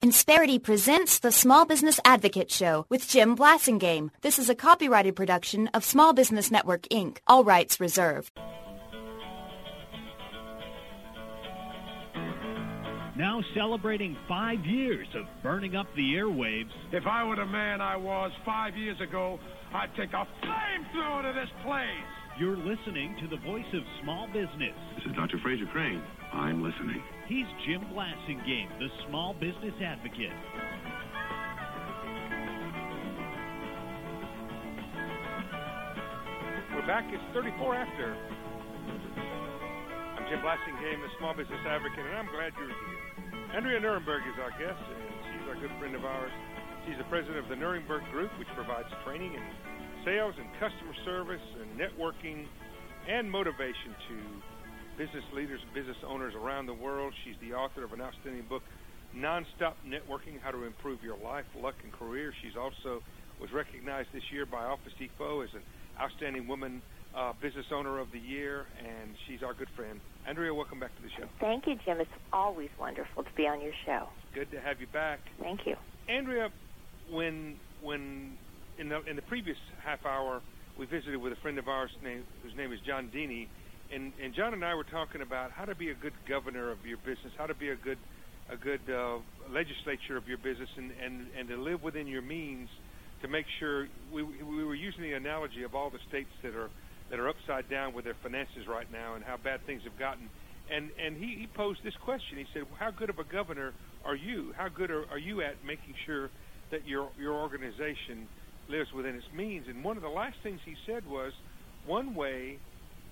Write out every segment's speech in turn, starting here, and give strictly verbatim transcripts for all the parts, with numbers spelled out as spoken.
Insperity presents the Small Business Advocate Show with Jim Blasingame. This is a copyrighted production of Small Business Network, Incorporated. All rights reserved. Now celebrating five years of burning up the airwaves. If I were the man I was five years ago, I'd take a flamethrower to this place. You're listening to the voice of small business. This is Doctor Fraser Crane. I'm listening. He's Jim Blasingame, the Small Business Advocate. We're back. It's thirty-four after. I'm Jim Blasingame, the Small Business Advocate, and I'm glad you're here. Andrea Nuremberg is our guest, and she's a good friend of ours. She's the president of the Nuremberg Group, which provides training and sales and customer service and networking and motivation to business leaders, business owners around the world. She's the author of an outstanding book, Nonstop Networking, How to Improve Your Life, Luck, and Career. She's also was recognized this year by Office Depot as an outstanding woman uh, business owner of the year, and she's our good friend. Andrea, welcome back to the show. Thank you, Jim. It's always wonderful to be on your show. Good to have you back. Thank you. Andrea, when when in the in the previous half hour, we visited with a friend of ours named, whose name is John Deeney, and, and John and I were talking about how to be a good governor of your business, how to be a good a good uh, legislature of your business, and, and, and to live within your means to make sure we we were using the analogy of all the states that are that are upside down with their finances right now and how bad things have gotten. And and he, he posed this question. He said, how good of a governor are you? How good are, are you at making sure that your your organization lives within its means? And one of the last things he said was, one way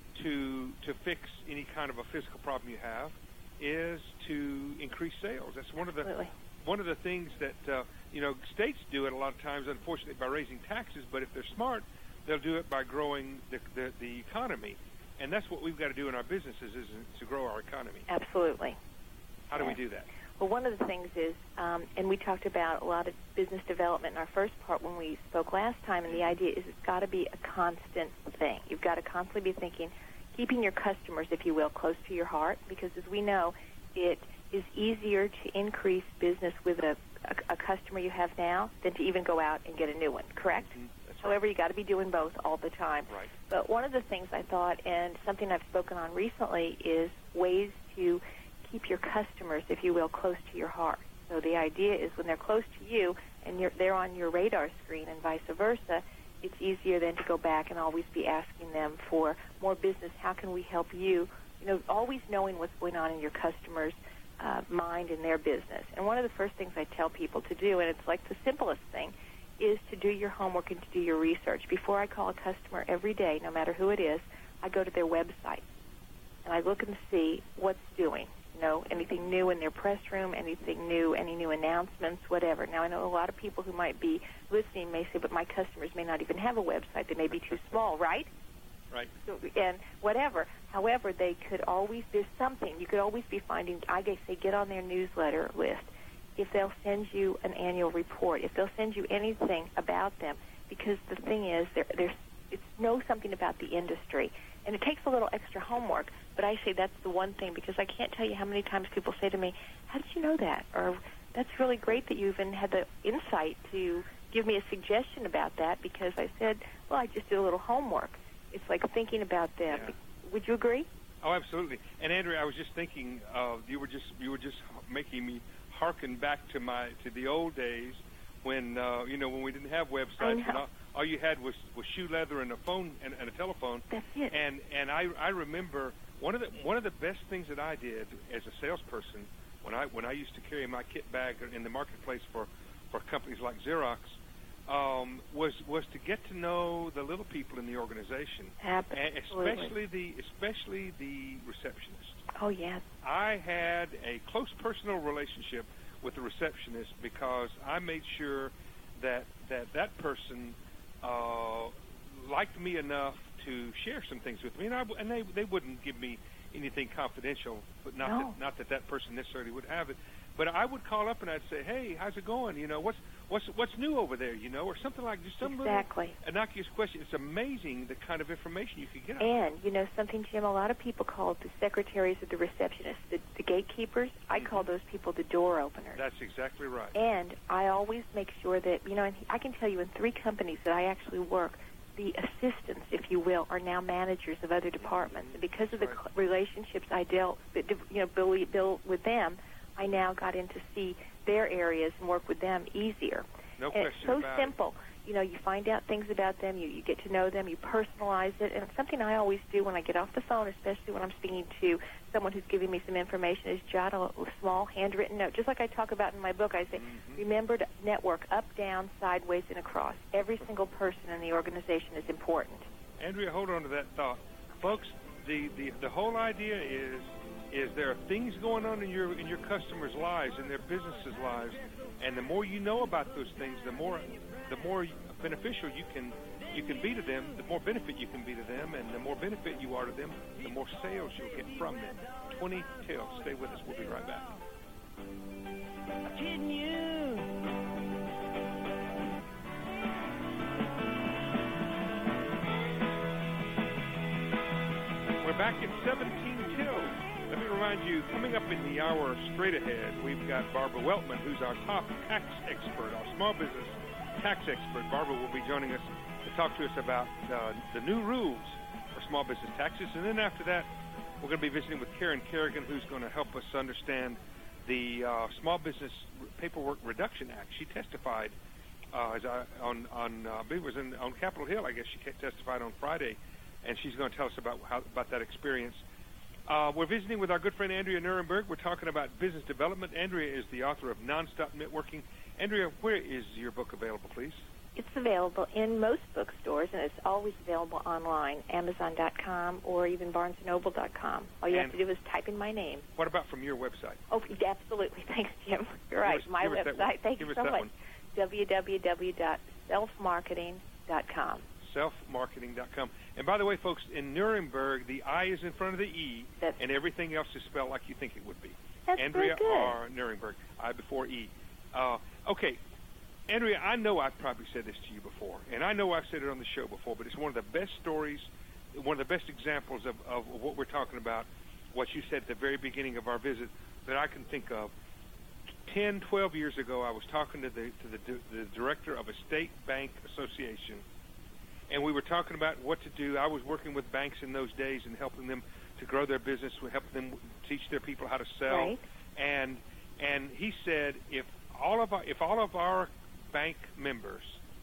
to to fix any kind of a fiscal problem you have is to increase sales. That's one of the Absolutely. one of the things that uh, you know states do it a lot of times, unfortunately, by raising taxes. But if they're smart, they'll do it by growing the the, the economy. And that's what we've got to do in our businesses, is to grow our economy. Absolutely. How do yes. we do that? Well, one of the things is, um, and we talked about a lot of business development in our first part when we spoke last time, and the idea is it's got to be a constant thing. You've got to constantly be thinking, keeping your customers, if you will, close to your heart, because as we know, it is easier to increase business with a, a, a customer you have now than to even go out and get a new one, correct? Mm-hmm. However, you got to be doing both all the time. Right. But one of the things I thought, and something I've spoken on recently, is ways to keep your customers, if you will, close to your heart. So the idea is when they're close to you and you're, they're on your radar screen and vice versa, it's easier then to go back and always be asking them for more business. How can we help you? You know, always knowing what's going on in your customer's uh, mind and their business. And one of the first things I tell people to do, and it's like the simplest thing, is to do your homework and to do your research. Before I call a customer every day, no matter who it is, I go to their website and I look and see what's doing. You know, anything new in their press room, anything new, any new announcements, whatever. Now, I know a lot of people who might be listening may say, but my customers may not even have a website. They may be too small, right? Right. So, and whatever. However, they could always, there's something. You could always be finding, I guess, say, get on their newsletter list. If they'll send you an annual report, if they'll send you anything about them, because the thing is, there, there's, it's know something about the industry. And it takes a little extra homework, but I say that's the one thing, because I can't tell you how many times people say to me, how did you know that? Or, that's really great that you even had the insight to give me a suggestion about that, because I said, well, I just did a little homework. It's like thinking about them. Yeah. Would you agree? Oh, absolutely. And Andrea, I was just thinking, uh, you were just you were just making me harken back to my to the old days when uh, you know when we didn't have websites and all, all you had was, was shoe leather and a phone and, and a telephone. That's it. And and I I remember one of the one of the best things that I did as a salesperson when I when I used to carry my kit bag in the marketplace for, for companies like Xerox um, was was to get to know the little people in the organization. Absolutely. Especially the especially the receptionist. Oh, yes. I had a close personal relationship with the receptionist because I made sure that that, that person uh, liked me enough to share some things with me. And, I, and they, they wouldn't give me anything confidential, but not, no. that, not that that person necessarily would have it. But I would call up and I'd say, "Hey, how's it going? You know, what's what's what's new over there? You know, or something like just some exactly. little innocuous question." It's amazing the kind of information you could get. And you know something, Jim. A lot of people call it the secretaries or the receptionists, the, the gatekeepers. I mm-hmm. call those people the door openers. That's exactly right. And I always make sure that you know. And I can tell you, in three companies that I actually work, the assistants, if you will, are now managers of other departments. And because of the right. relationships I dealt, you know, build, build with them, I now got in to see their areas and work with them easier. No and question it's so about simple. You know, you find out things about them, you, you get to know them, you personalize it, and it's something I always do when I get off the phone, especially when I'm speaking to someone who's giving me some information, is jot a, a small handwritten note. Just like I talk about in my book, I say, mm-hmm. remember to network up, down, sideways, and across. Every single person in the organization is important. Andrea, hold on to that thought. Folks, the, the, the whole idea is is there are things going on in your in your customers' lives, in their businesses' lives, and the more you know about those things, the more the more beneficial you can you can be to them, the more benefit you can be to them, and the more benefit you are to them, the more sales you'll get from them. twenty till. Stay with us. We'll be right back. We're back at seventeen till. Let me remind you, coming up in the hour straight ahead, we've got Barbara Weltman, who's our top tax expert, our small business tax expert. Barbara will be joining us to talk to us about uh, the new rules for small business taxes. And then after that, we're going to be visiting with Karen Kerrigan, who's going to help us understand the uh, Small Business Paperwork Reduction Act. She testified uh, as I, on, on uh, I believe it was in, on Capitol Hill, I guess she testified on Friday, and she's going to tell us about how, about that experience. Uh, we're visiting with our good friend Andrea Nuremberg. We're talking about business development. Andrea is the author of Nonstop Networking. Andrea, where is your book available, please? It's available in most bookstores, and it's always available online, amazon dot com or even barnes and noble dot com. All you and have to do is type in my name. What about from your website? Oh, absolutely. Thanks, Jim. You're right. Us, my website. Thank give you us so that much. One. w w w dot self marketing dot com. self marketing dot com. And by the way, folks, in Nuremberg, the I is in front of the E, That's, and everything else is spelled like you think it would be. That's Andrea very good. R. Nuremberg, I before E. Uh, okay, Andrea, I know I've probably said this to you before, and I know I've said it on the show before, but it's one of the best stories, one of the best examples of, of what we're talking about, what you said at the very beginning of our visit that I can think of. Ten, twelve years ago, I was talking to the to the, the director of a state bank association, and we were talking about what to do. I was working with banks in those days and helping them to grow their business, helping them teach their people how to sell. Right. And and he said if all of our, if all of our bank members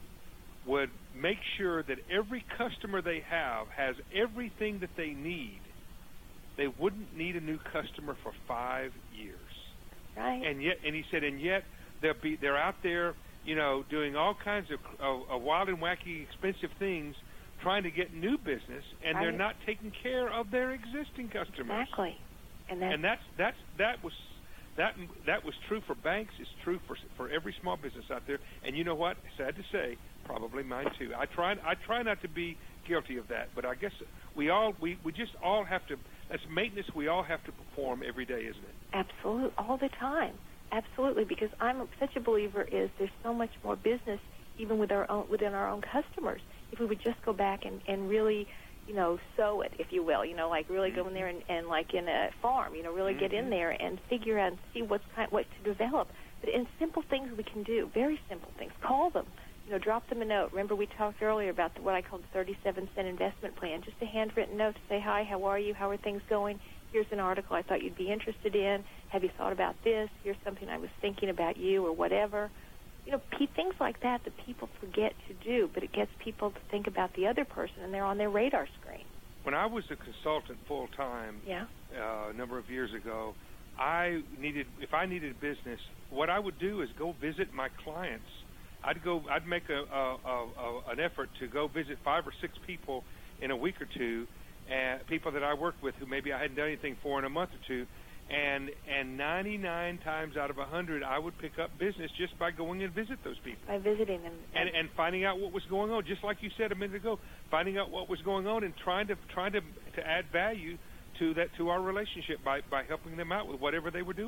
would make sure that every customer they have has everything that they need, they wouldn't need a new customer for five years. Right. And yet, and he said, and yet they'll be they're out there, you know, doing all kinds of, of, of wild and wacky, expensive things, trying to get new business, and right. they're not taking care of their existing customers. Exactly. And that's, and that's that's that was that that was true for banks. It's true for for every small business out there. And you know what? Sad to say, probably mine too. I try I try not to be guilty of that, but I guess we all we, we just all have to. That's maintenance we all have to perform every day, isn't it? Absolutely, all the time. Absolutely, because I'm such a believer is there's so much more business even with our own, within our own customers. If we would just go back and, and really, you know, sow it, if you will, you know, like really mm-hmm. go in there and, and like in a farm, you know, really mm-hmm. get in there and figure out and see what's kind, what to develop. But in simple things we can do, very simple things. Call them, you know, drop them a note. Remember we talked earlier about the, what I call the thirty-seven cent investment plan, just a handwritten note to say, hi, how are you, how are things going? Here's an article I thought you'd be interested in. Have you thought about this? Here's something I was thinking about you or whatever. You know, things like that that people forget to do, but it gets people to think about the other person, and they're on their radar screen. When I was a consultant full-time yeah. uh, a number of years ago, I needed, if I needed business, what I would do is go visit my clients. I'd go, I'd make a, a, a, a an effort to go visit five or six people in a week or two, and people that I worked with who maybe I hadn't done anything for in a month or two, and and ninety-nine times out of one hundred, I would pick up business just by going and visit those people. By visiting them. And and finding out what was going on, just like you said a minute ago, finding out what was going on and trying to trying to to add value to that to our relationship by, by helping them out with whatever they were doing.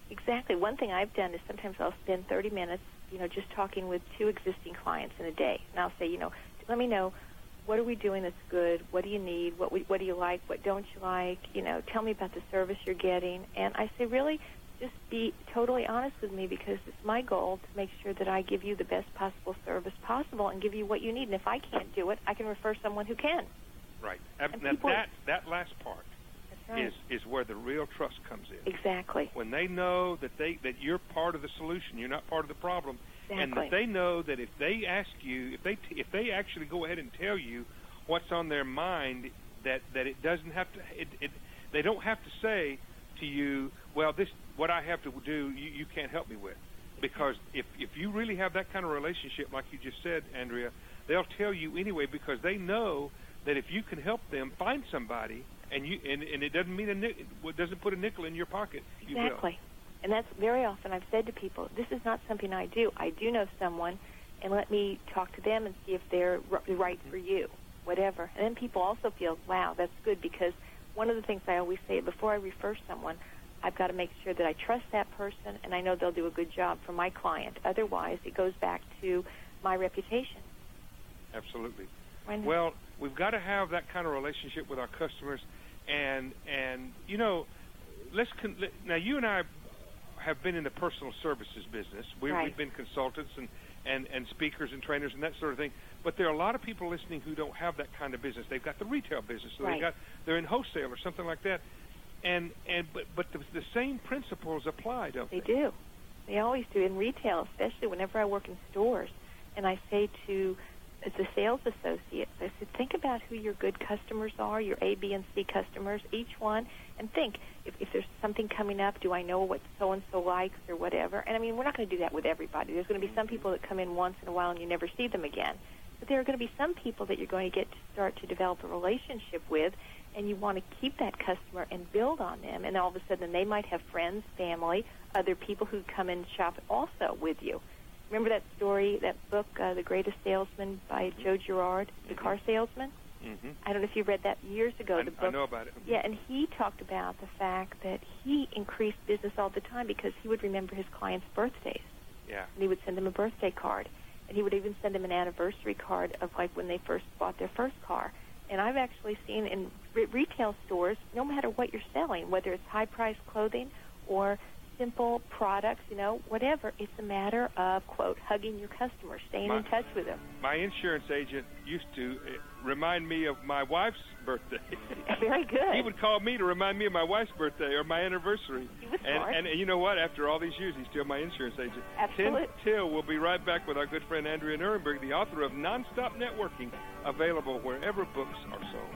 Exactly. One thing I've done is sometimes I'll spend thirty minutes, you know, just talking with two existing clients in a day. And I'll say, you know, let me know, what are we doing that's good? What do you need? What we, what do you like? What don't you like? You know, tell me about the service you're getting. And I say, really, just be totally honest with me, because it's my goal to make sure that I give you the best possible service possible and give you what you need. And if I can't do it, I can refer someone who can. Right. And And now people- that, that last part That's right. is, is where the real trust comes in. Exactly. When they know that they that you're part of the solution, you're not part of the problem, and Exactly. that they know that if they ask you, if they t- if they actually go ahead and tell you what's on their mind, that, that it doesn't have to, it, it they don't have to say to you, well, this what I have to do, you, you can't help me with, because if if you really have that kind of relationship, like you just said, Andrea, they'll tell you anyway, because they know that if you can help them find somebody, and you and, and it doesn't mean a nick, it doesn't put a nickel in your pocket, you will. Exactly. And that's very often I've said to people, this is not something I do. I do know someone, and let me talk to them and see if they're r- right for you, whatever. And then people also feel, wow, that's good, because one of the things I always say, before I refer someone, I've got to make sure that I trust that person and I know they'll do a good job for my client. Otherwise, it goes back to my reputation. Absolutely. When- Well, we've got to have that kind of relationship with our customers, and and you know, let's con- let, now you and I have been in the personal services business. We, Right. We've been consultants and, and, and speakers and trainers and that sort of thing. But there are a lot of people listening who don't have that kind of business. They've got the retail business, so Right. they got they're in wholesale or something like that. And and but but the, the same principles apply, don't they? They do. They always do. In retail, especially whenever I work in stores, and I say to the sales associates, I said, think about who your good customers are, your A, B, and C customers, each one, and think, if, if there's something coming up, do I know what so-and-so likes or whatever? And, I mean, we're not going to do that with everybody. There's going to be some people that come in once in a while and you never see them again. But there are going to be some people that you're going to get to start to develop a relationship with, and you want to keep that customer and build on them. And all of a sudden, they might have friends, family, other people who come and shop also with you. Remember that story, that book, uh, The Greatest Salesman by Joe Girard, The Car Salesman? Mm-hmm. I don't know if you read that years ago. I, the book. I know about it. Yeah, and he talked about the fact that he increased business all the time because he would remember his clients' birthdays. Yeah. And he would send them a birthday card. And he would even send them an anniversary card of, like, when they first bought their first car. And I've actually seen in re- retail stores, no matter what you're selling, whether it's high-priced clothing or simple products, you know, whatever, it's a matter of, quote, hugging your customers, staying My- in touch with them. My insurance agent used to uh, remind me of my wife's birthday. Very good. He would call me to remind me of my wife's birthday or my anniversary. He was and, smart. and and you know what? After all these years, he's still my insurance agent. Absolutely. Tim Till will be right back with our good friend Andrea Nuremberg, the author of Nonstop Networking, available wherever books are sold.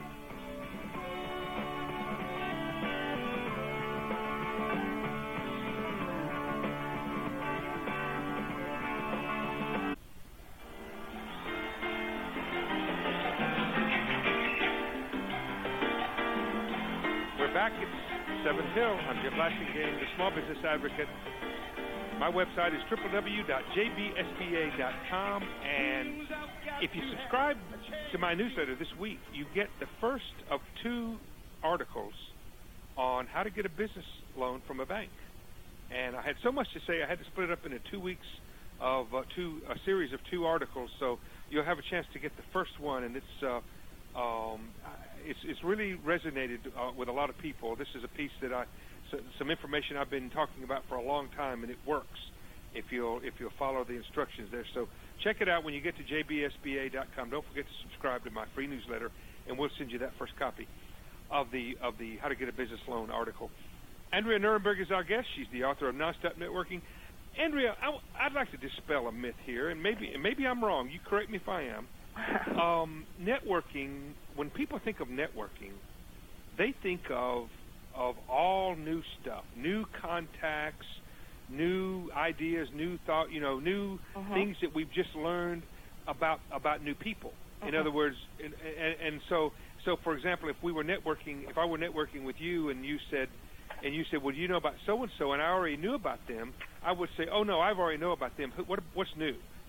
We're back at Seventh Hill. I'm Jim Blasingame, the Small Business Advocate. My website is w w w dot j b s b a dot com, and if you subscribe to my newsletter this week, you get the first of two articles on how to get a business loan from a bank. And I had so much to say, I had to split it up into two weeks of uh, two a series of two articles. So you'll have a chance to get the first one, and it's uh, um, it's it's really resonated uh, with a lot of people. This is a piece that I so, some information I've been talking about for a long time, and it works if you'll if you'll follow the instructions there. So check it out when you get to j b s b a dot com. Don't forget to subscribe to my free newsletter, and we'll send you that first copy of the of the How to Get a Business Loan article. Andrea Nuremberg is our guest. She's the author of Nonstop Networking. Andrea, I, I'd like to dispel a myth here, and maybe and maybe I'm wrong. You correct me if I am. Um, networking, when people think of networking, they think of of all new stuff, new contacts, new ideas, new thought, you know, new Uh-huh. things that we've just learned about about new people. In Uh-huh. other words, and, and, and so so for example, if we were networking, if I were networking with you, and you said, and you said, well, you know about so and so, and I already knew about them, I would say, oh no, I've already know about them. What what's new?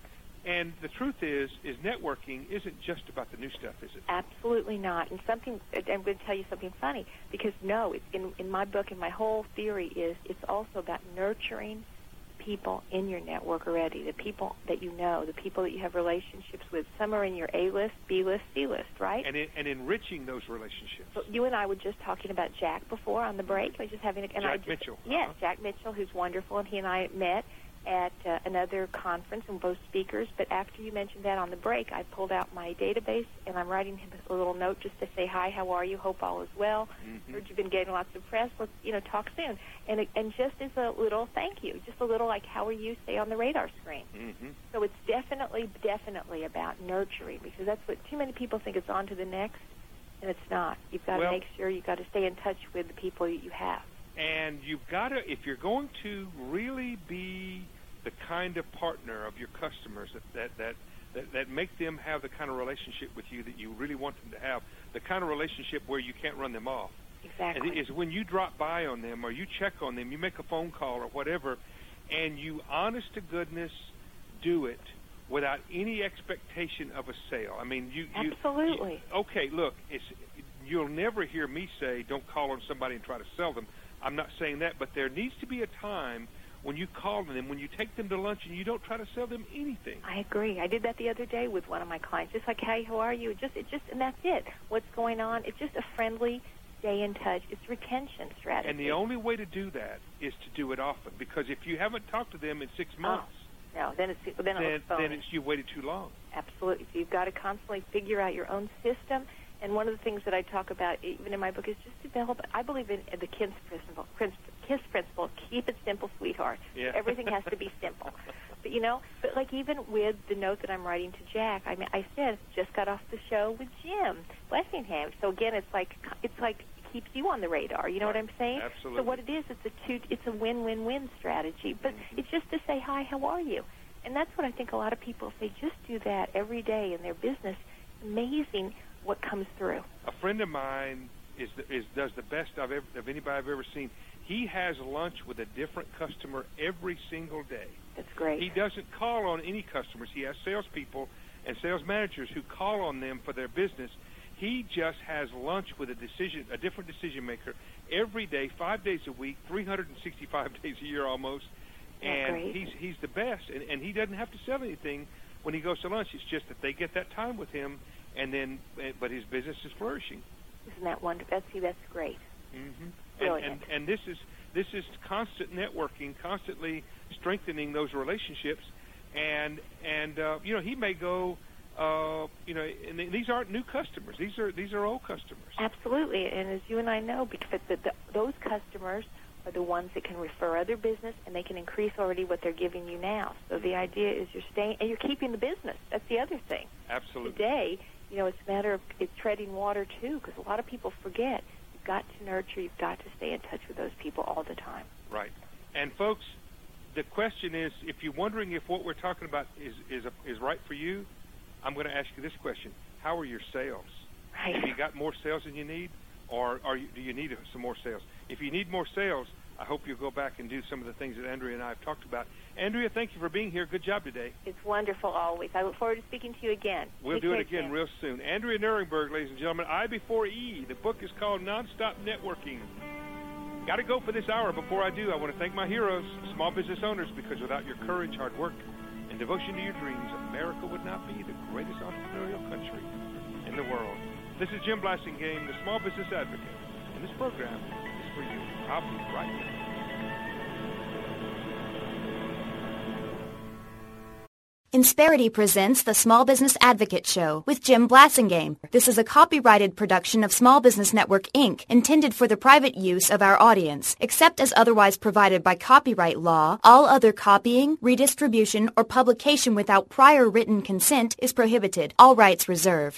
And the truth is, is networking isn't just about the new stuff, is it? Absolutely not. And something, I'm going to tell you something funny, because no, it's in, in my book, and my whole theory is it's also about nurturing people in your network already, the people that you know, the people that you have relationships with. Some are in your A-list, B-list, C-list, right? And, in, and enriching those relationships. So you and I were just talking about Jack before on the break. We were just having a, and Jack I just, Mitchell. Yes, Uh-huh. Jack Mitchell, who's wonderful, and he and I met at uh, another conference, and both speakers. But after you mentioned that on the break, I pulled out my database, and I'm writing him a little note just to say, hi, how are you? Hope all is well. Mm-hmm. Heard you've been getting lots of press. Let's, you know, talk soon. And and just as a little thank you, just a little like, how are you, say on the radar screen. Mm-hmm. So it's definitely, definitely about nurturing, because that's what too many people think it's on to the next, and it's not. You've got Well, to make sure you've got to stay in touch with the people that you have. And you've got to, if you're going to really be the kind of partner of your customers that, that, that, that, that make them have the kind of relationship with you that you really want them to have, the kind of relationship where you can't run them off. Exactly. And it is when you drop by on them or you check on them, you make a phone call or whatever, and you honest to goodness do it without any expectation of a sale. I mean, you... you Absolutely. You, okay, look, it's, you'll never hear me say don't call on somebody and try to sell them. I'm not saying that, but there needs to be a time when you call them, when you take them to lunch and you don't try to sell them anything. I agree. I did that the other day with one of my clients. Just like, hey, how are you? Just, it just, and that's it. What's going on? It's just a friendly, stay in touch. It's retention strategy. And the only way to do that is to do it often, because if you haven't talked to them in six months, oh, no, then it's then, then, it looks phony. then it's you waited too long. Absolutely. So you've got to constantly figure out your own system. And one of the things that I talk about, even in my book, is just develop. I believe in the KISS principle. KISS principle. Keep it simple, sweetheart. Yeah. Everything has to be simple. But you know, but like even with the note that I'm writing to Jack, I mean, I said just got off the show with Jim Blessingham. So again, it's like it's like keeps you on the radar. You know Right. what I'm saying? Absolutely. So what it is, it's a two, it's a win-win-win strategy. But Mm-hmm. it's just to say hi, how are you? And that's what I think a lot of people, if they just do that every day in their business, amazing what comes through. A friend of mine is the, is does the best I've ever, of anybody I've ever seen. He has lunch with a different customer every single day. That's great. He doesn't call on any customers. He has salespeople and sales managers who call on them for their business. He just has lunch with a decision, a different decision maker every day, five days a week, three hundred sixty-five days a year almost. And great. he's he's the best, and, and he doesn't have to sell anything when he goes to lunch. It's just that they get that time with him, and then, but his business is flourishing. Isn't that wonderful? That's, see, that's great. Mm-hmm. Brilliant. And, and, and this is this is constant networking, constantly strengthening those relationships, and and uh, you know he may go, uh, you know, and these aren't new customers; these are these are old customers. Absolutely, and as you and I know, because the, the, those customers are the ones that can refer other business, and they can increase already what they're giving you now. So the idea is you're staying, and you're keeping the business. That's the other thing. Absolutely. Today, you know, it's a matter of it's treading water, too, because a lot of people forget. You've got to nurture. You've got to stay in touch with those people all the time. Right. And, folks, the question is, if you're wondering if what we're talking about is is, a, is right for you, I'm going to ask you this question. How are your sales? Right. Have you got more sales than you need, or are you, do you need some more sales? If you need more sales, I hope you'll go back and do some of the things that Andrea and I have talked about. Andrea, thank you for being here. Good job today. It's wonderful always. I look forward to speaking to you again. We'll Take do care, it again Jim. real soon. Andrea Nuremberg, ladies and gentlemen, I before E. The book is called Nonstop Networking. Got to go for this hour. Before I do, I want to thank my heroes, small business owners, because without your courage, hard work, and devotion to your dreams, America would not be the greatest entrepreneurial country in the world. This is Jim Blassingame, the Small Business Advocate, and this program is for you. I'll be right back. Insperity presents the Small Business Advocate Show with Jim Blassingame. This is a copyrighted production of Small Business Network, Incorporated, intended for the private use of our audience. Except as otherwise provided by copyright law, all other copying, redistribution, or publication without prior written consent is prohibited. All rights reserved.